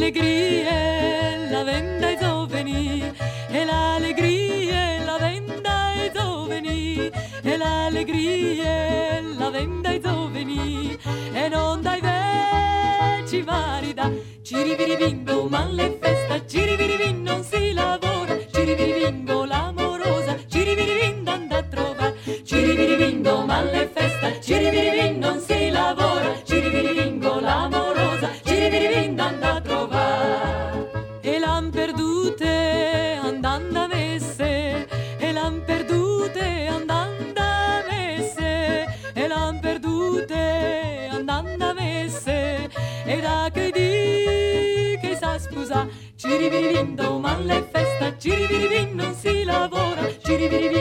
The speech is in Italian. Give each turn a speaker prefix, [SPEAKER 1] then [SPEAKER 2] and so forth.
[SPEAKER 1] l'allegria, la venda ai giovani, e l'allegria, la venda ai giovani, e l'allegria, la venda ai giovani, e non dai vecchi marida, cirivirivingo, ma le festa, cirivirivin non si lavora, cirivirivingo l'amorosa, cirivirivin d'anda a trovare, cirivirivingo, ma le festa, cirivirivin non si lavora, cirivirivingo l'amorosa, cirivirivin d'anda a trovare. E l'han perdute andando a messe, e l'han perdute andando a messe, e l'han perdute andando a messe, e da che di che sa scusa, cirivirivindo, ma le festa, cirivirivin non si lavora, cirivirivin